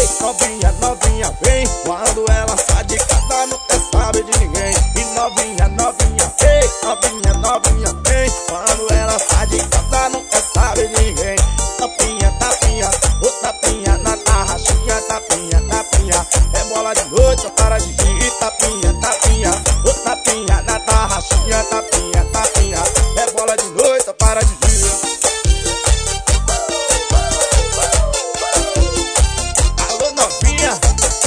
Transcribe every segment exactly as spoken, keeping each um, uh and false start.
Ei, novinha, novinha, vem. Quando ela sai de casa não quer saber de ninguém. E novinha, novinha, ei, novinha, novinha, vem. Quando ela sai de casa não quer saber de ninguém. Tapinha, tapinha, ô tapinha na tarraxinha. Tapinha, tapinha, é bola de noite, só para de dia. Tapinha, tapinha, ô tapinha na tarraxinha. Tapinha, tapinha, é bola de noite, só para de dia. Alô, novinha.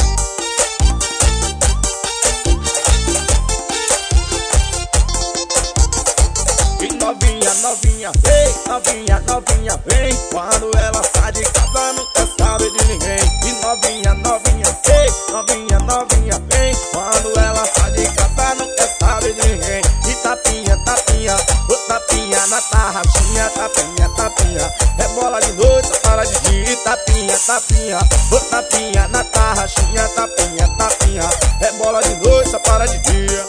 E novinha, novinha, ei, novinha, novinha, vem. Quando ela sai de casa não quer saber de ninguém. E novinha, novinha, ei, novinha, novinha, vem. Quando ela sai de casa não quer saber de ninguém. E tapinha, tapinha, ô tapinha na tarraxinha. Tapinha, tapinha, é bola de noite, só para de dia. E tapinha, tapinha, ô tapinha na tarraxinha. Tapinha, tapinha, é bola de noite, só para de dia.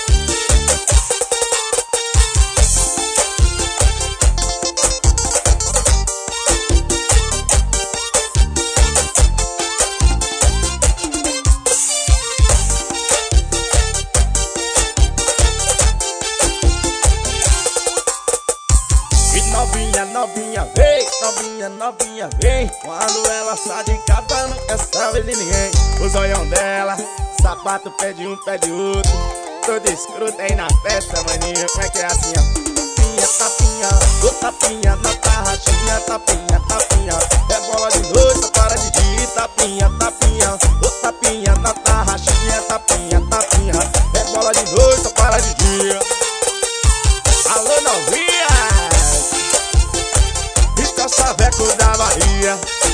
Novinha, novinha, vem, novinha, novinha, vem. Quando ela sai de casa não quer saber de ninguém. O zoião dela, sapato pé de um, pé de outro. Todo escuro tem na festa, maninho, como é que é assim, ó? Tapinha, tapinha, ô tapinha na tarraxinha. Tapinha, tapinha, é bola de noite, só para de dia. Tapinha, tapinha, ô tapinha na tarraxinha. Tapinha, tapinha, é bola de noite, só para de dia. Alô, novinha, Chaveco da Bahia.